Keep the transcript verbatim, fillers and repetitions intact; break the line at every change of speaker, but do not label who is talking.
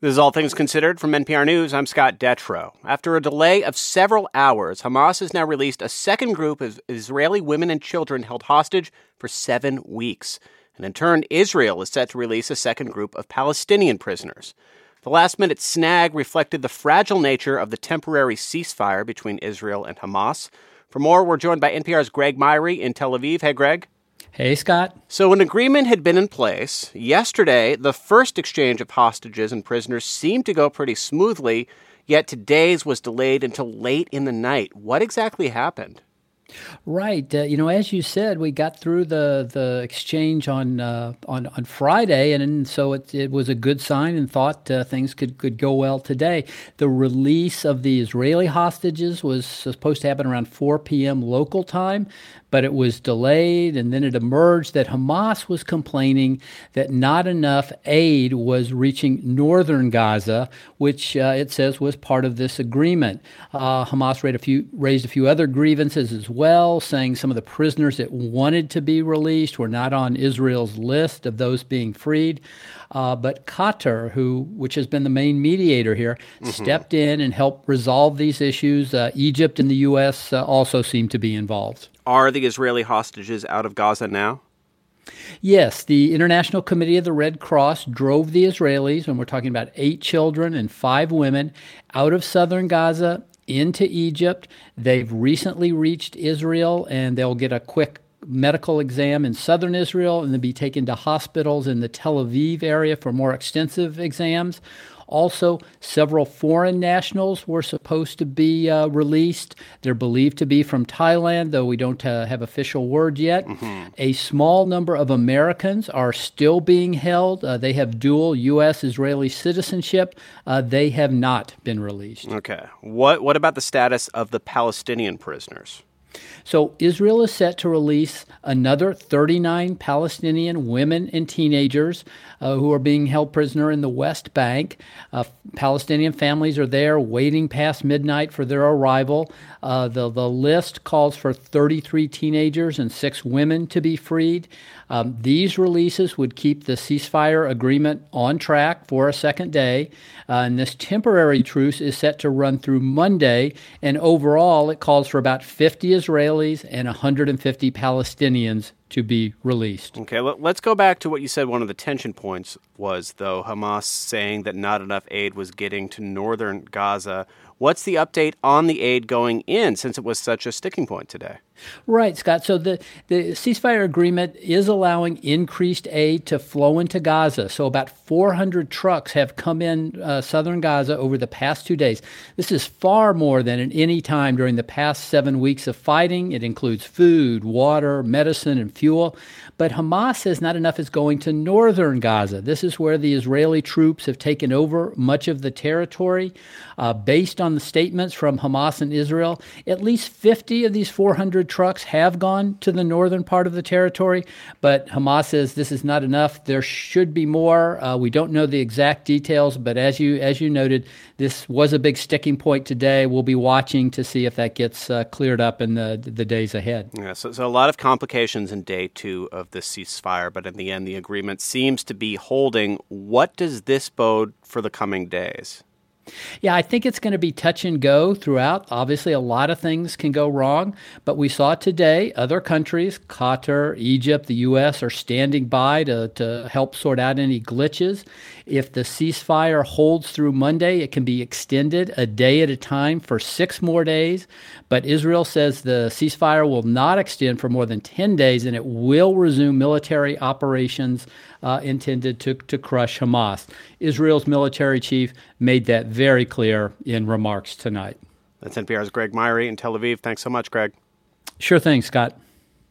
This is All Things Considered from N P R News. I'm Scott Detrow. After a delay of several hours, Hamas has now released a second group of Israeli women and children held hostage for seven weeks. And in turn, Israel is set to release a second group of Palestinian prisoners. The last-minute snag reflected the fragile nature of the temporary ceasefire between Israel and Hamas. For more, we're joined by N P R's Greg Myrie in Tel Aviv. Hey, Greg.
Hey, Scott.
So an agreement had been in place. Yesterday, the first exchange of hostages and prisoners seemed to go pretty smoothly, yet today's was delayed until late in the night. What exactly happened?
Right. Uh, you know, as you said, we got through the, the exchange on uh, on on Friday, and, and so it, it was a good sign and thought uh, things could, could go well today. The release of the Israeli hostages was supposed to happen around four p.m. local time, but it was delayed, and then it emerged that Hamas was complaining that not enough aid was reaching northern Gaza, which uh, it says was part of this agreement. Uh, Hamas raised a few, raised a few other grievances as well, saying some of the prisoners that wanted to be released were not on Israel's list of those being freed. Uh, but Qatar, who which has been the main mediator here, mm-hmm. stepped in and helped resolve these issues. Uh, Egypt and the U S uh, also seem to be involved.
Are the Israeli hostages out of Gaza now?
Yes, the International Committee of the Red Cross drove the Israelis, and we're talking about eight children and five women, out of southern Gaza into Egypt. They've recently reached Israel, and they'll get a quick medical exam in southern Israel and then be taken to hospitals in the Tel Aviv area for more extensive exams. Also, several foreign nationals were supposed to be uh, released. They're believed to be from Thailand, though we don't uh, have official word yet. Mm-hmm. A small number of Americans are still being held. Uh, they have dual U S Israeli citizenship. Uh, they have not been released.
Okay. What what about the status of the Palestinian prisoners?
So Israel is set to release another thirty-nine Palestinian women and teenagers uh, who are being held prisoner in the West Bank. Uh, Palestinian families are there waiting past midnight for their arrival. Uh, the, the list calls for thirty-three teenagers and six women to be freed. Um, these releases would keep the ceasefire agreement on track for a second day. Uh, and this temporary truce is set to run through Monday. And overall, it calls for about fifty Israelis and one hundred fifty Palestinians to be released.
Okay, let's go back to what you said one of the tension points was, though, Hamas saying that not enough aid was getting to northern Gaza. What's the update on the aid going in, since it was such a sticking point today?
Right, Scott. So the, the ceasefire agreement is allowing increased aid to flow into Gaza. So about four hundred trucks have come in uh, southern Gaza over the past two days. This is far more than at any time during the past seven weeks of fighting. It includes food, water, medicine, and fuel. But Hamas says not enough is going to northern Gaza. This is where the Israeli troops have taken over much of the territory. Uh, based on the statements from Hamas and Israel, at least fifty of these four hundred trucks have gone to the northern part of the territory, but Hamas says this is not enough. There should be more. Uh, we don't know the exact details, but as you as you noted, this was a big sticking point today. We'll be watching to see if that gets uh, cleared up in the the days ahead.
Yeah, so, so a lot of complications in day two of this ceasefire, but in the end, the agreement seems to be holding. What does this bode for the coming days?
Yeah, I think it's going to be touch and go throughout. Obviously, a lot of things can go wrong, but we saw today other countries, Qatar, Egypt, the U S, are standing by to, to help sort out any glitches. If the ceasefire holds through Monday, it can be extended a day at a time for six more days. But Israel says the ceasefire will not extend for more than ten days, and it will resume military operations uh, intended to, to crush Hamas. Israel's military chief made that very clear in remarks tonight.
That's N P R's Greg Myrie in Tel Aviv. Thanks so much, Greg.
Sure thing, Scott.